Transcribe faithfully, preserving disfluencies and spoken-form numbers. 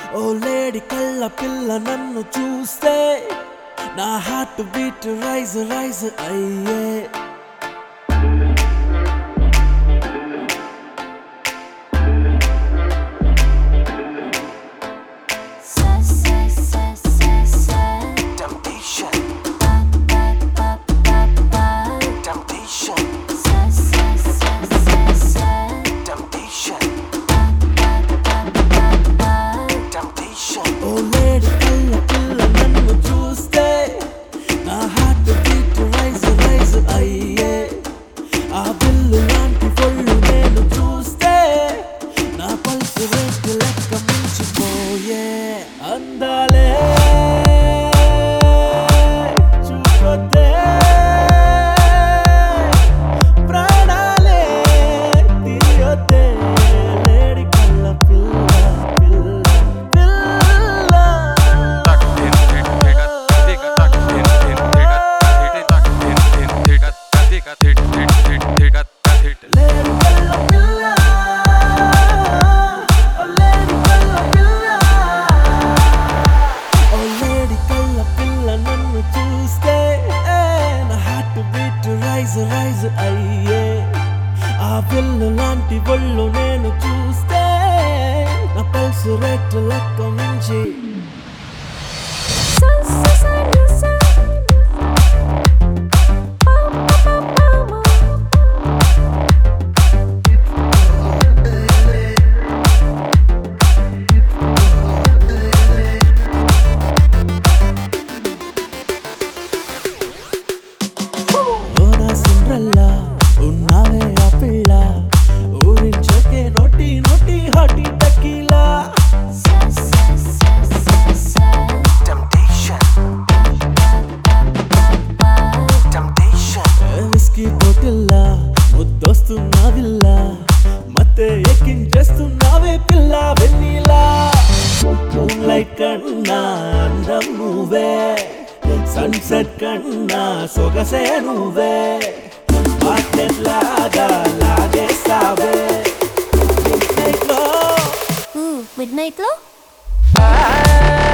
ఓ లేడి కళ్ళ పిల్ల నన్ను చూస్తే నా హార్ట్ బీట్ రైజ్ రైజ్ అయ్యే అందాలే చూపొద్దే ప్రాణాలే తీయొద్దే లేడి కళ్ళ పిల్ల పిల్ల పిల్ల లేడి కళ్ళ పిల్ల రైజ్ అయ్యే ఆ పిల్లు లాంటి ఒళ్ళు నేను చూస్తే నా పల్సు రేట్ లెక్క మించి ఉన్నావే ఆ పిల్ల ఊరించకే నోటి నోటి హాటి టకీలా విస్కీ బాటిల్లా ముద్దొస్తున్నావిల్లా మతే ఎక్కించేస్తున్నావే పిల్ల వెన్నీలా మూన్లైట్ కన్నా అందం నువ్వే సన్సెట్ కన్నా సొగసే నువ్వే లాగా లాగేస్తావే మిడ్ నైట్ లో